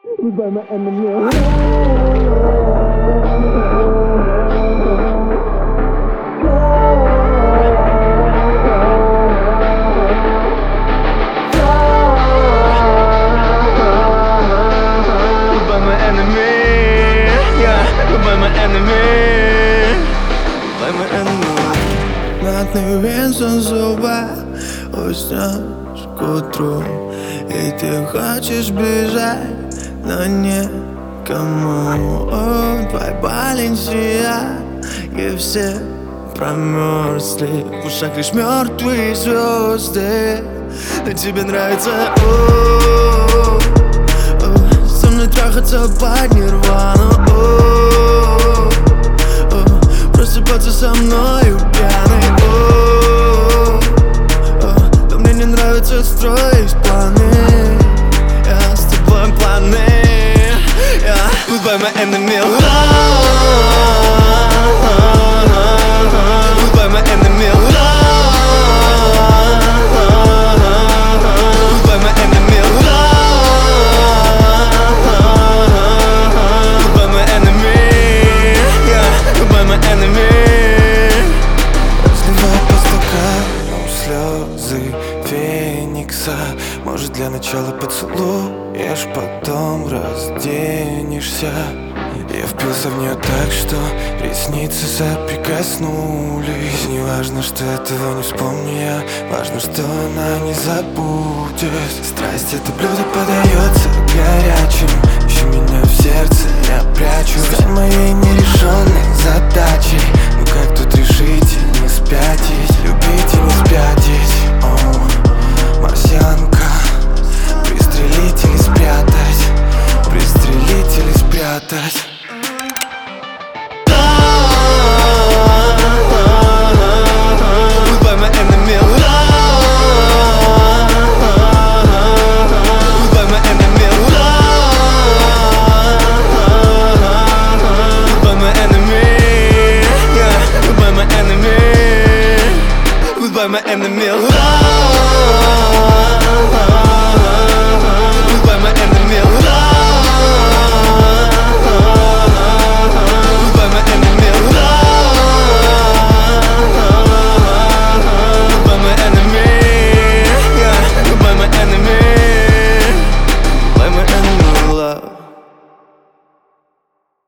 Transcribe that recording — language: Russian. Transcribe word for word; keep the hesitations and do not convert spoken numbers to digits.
Goodbye my enemy. Goodbye my enemy. Yeah, goodbye my enemy. Goodbye my enemy. Мятный винсон зубы уснешь к утру, и ты хочешь бежать, но никому. О, твой Баленсия, и все промерзли. В ушах лишь мертвые звезды. А тебе нравится о, о, со мной трахаться под нирвану. О, о, просыпаться со мною пьяный. О, о, да мне не нравится строить планы. Я с тобой планы. Yeah. Goodbye my enemy. Goodbye my enemy. Goodbye my enemy. Goodbye my enemy. Yeah. Goodbye my enemy. Разливай по стаканам слезы феникса. Может, для начала поцелуешь, потом разденешься. Я впился в нее так, что ресницы соприкоснулись. Не важно, что этого не вспомню я, важно, что она не забудет. Страсть — это блюдо подается горячим. Ищи меня в сердце, я прячу. Стань моей нерешенной задачей. Ну как тут решить и не спятить, любить и не спятить? Оу, марсианка, пристрелить или спрятать, пристрелить или спрятать. Goodbye my enemy. Goodbye my enemy. Goodbye my enemy. Yeah, goodbye my enemy. Goodbye my enemy.